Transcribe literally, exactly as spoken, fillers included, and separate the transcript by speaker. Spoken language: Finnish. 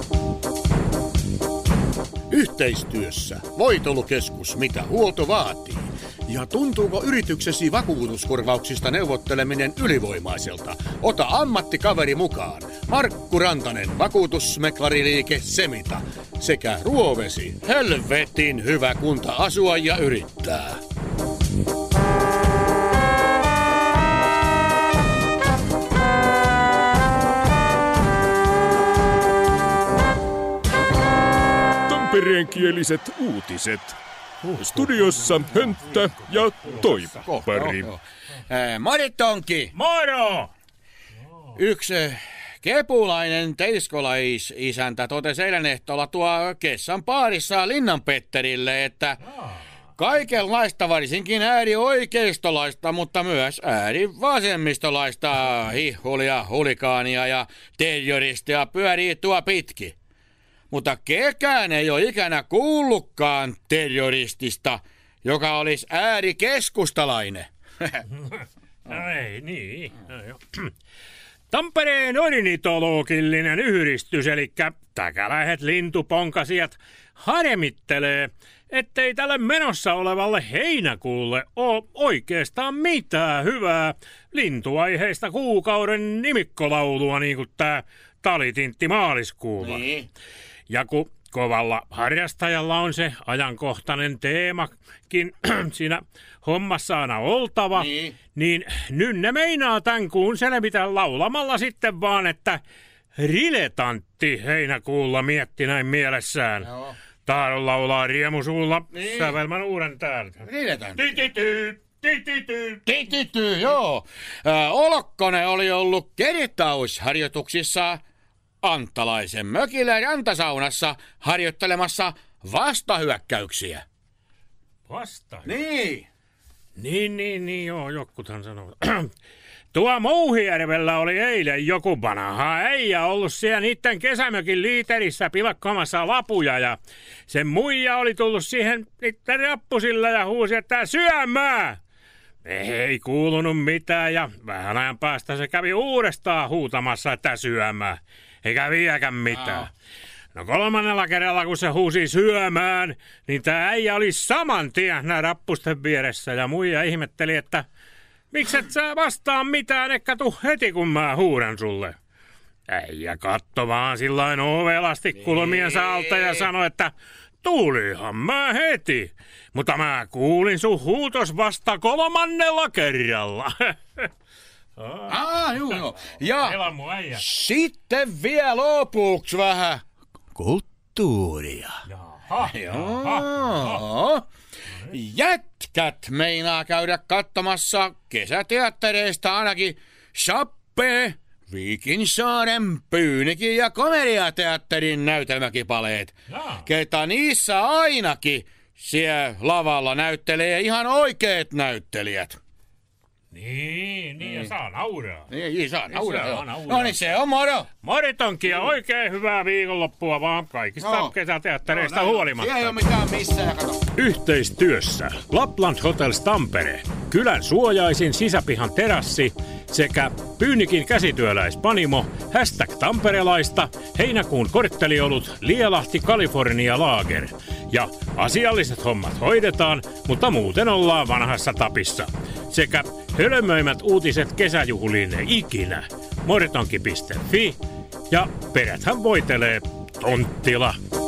Speaker 1: Yhteistyössä Voitelukeskus, mitä huolto vaatii. Ja tuntuuko yrityksesi vakuutuskorvauksista neuvotteleminen ylivoimaiselta? Ota ammattikaveri mukaan. Markku Rantanen, vakuutusmeklariliike Semita. Sekä Ruovesi, helvetin hyvä kunta asua ja yrittää.
Speaker 2: Tampereenkieliset uutiset. Studiossa Hönttä ja Toippari.
Speaker 1: Moritonki!
Speaker 3: Moro!
Speaker 1: Yksi kepulainen teiskolais-isäntä totesi eilen ehtoolla tuo Kessan baarissa Linnanpetterille, että kaikenlaista, varsinkin äärioikeistolaista, mutta myös äärivasemmistolaista hihhulia, hulikaania ja terroristia pyörii tuo pitki. Mutta kekään ei ole ikänä kuullutkaan terroristista, joka olisi äärikeskustalainen.
Speaker 3: No ei niin. No, jo. Tampereen ornitologillinen yhdistys, eli täkäläiset lintuponkasijat, harmittelee, ettei tälle menossa olevalle heinäkuulle ole oikeastaan mitään hyvää lintuaiheista kuukauden nimikkolaulua, niin kuin tämä talitintti maaliskuulla.
Speaker 1: Niin.
Speaker 3: Ja kun kovalla harrastajalla on se ajankohtainen teemakin siinä hommassa aina oltava,
Speaker 1: niin,
Speaker 3: niin nyt ne meinaa tämän kuun selvitä laulamalla sitten vaan, että riletantti heinäkuulla mietti näin mielessään.
Speaker 1: Joo.
Speaker 3: Tahdon laulaa riemusuulla
Speaker 1: niin.
Speaker 3: Sävelmän uuden täältä.
Speaker 1: Riletantti.
Speaker 3: Titityy, titityy.
Speaker 1: Titityy, joo. Äh, Olokkonen oli ollut kertausharjoituksissa Anttalaisen mökillä rantasaunassa harjoittelemassa vastahyökkäyksiä.
Speaker 3: Vasta?
Speaker 1: Niin.
Speaker 3: Niin, niin, niin, joo, jokuthan sanoo. Tuo Mouhijärvellä oli eilen joku vanha äijä ollut siellä niiden kesämökin liiterissä pilkkomassa lapuja ja sen muija oli tullut siihen niiden rappusilla ja huusi, että syömää! Ei kuulunut mitään ja vähän ajan päästä se kävi uudestaan huutamassa, että syömää. Eikä vieläkään mitään. No kolmannella kerralla, kun se huusi syömään, niin tää äijä oli saman tien nää rappusten vieressä ja muija ihmetteli, että mikset sä vastaa mitään, ekkä tuu heti, kun mä huudan sulle. Äijä katto vaan sillain ovelasti kulmiensa alta ja sanoi, että tulihan mä heti, mutta mä kuulin sun huutos vasta kolmannella kerralla.
Speaker 1: Ah, joo, joo. Ja
Speaker 3: äijä.
Speaker 1: Sitten vielä lopuksi vähän kulttuuria.
Speaker 3: Jaha,
Speaker 1: Joo. Jätkät meinaa käydä katsomassa kesäteattereista ainakin Chappe, Viikinsaaren, Pyynikin ja Komediateatterin näytelmäkipaleet.
Speaker 3: Jaa.
Speaker 1: Ketä niissä ainakin siellä lavalla näyttelee ihan oikeat näyttelijät.
Speaker 3: Niin, niin, ja saa nauraa.
Speaker 1: Niin, saa nauraa.
Speaker 3: saa nauraa.
Speaker 1: No niin, se on moro.
Speaker 3: Moritonki ja oikein hyvää viikonloppua vaan kaikista
Speaker 1: Joo.
Speaker 3: kesäteattereista
Speaker 1: No,
Speaker 3: huolimatta.
Speaker 1: Siellä ei ole mitään missään, kato.
Speaker 3: Yhteistyössä Lapland Hotels Tampere, kylän suojaisin sisäpihan terassi sekä Pyynikin käsityöläispanimo, hashtag tamperelaista, heinäkuun kortteliolut, Lielahti California Lager. Ja asialliset hommat hoidetaan, mutta muuten ollaan vanhassa tapissa. Sekä hölmöimät uutiset kesäjuhliin ikinä. Moritonki piste fi ja peräthän voitelee Tonttila.